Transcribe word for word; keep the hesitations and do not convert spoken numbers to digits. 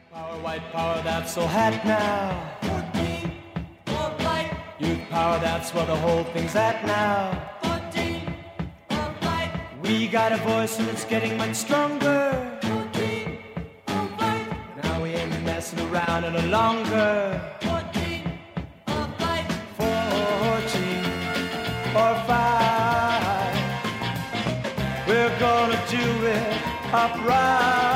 Power, white power, that's so hot now. fourteen, for flight. Youth power, that's where the whole thing's at now. fourteen, for flight. We got a voice and it's getting much stronger. fourteen, for flight. Now we ain't messing around any longer. fourteen, for flight. Fourteen or five. We're gonna do it upright.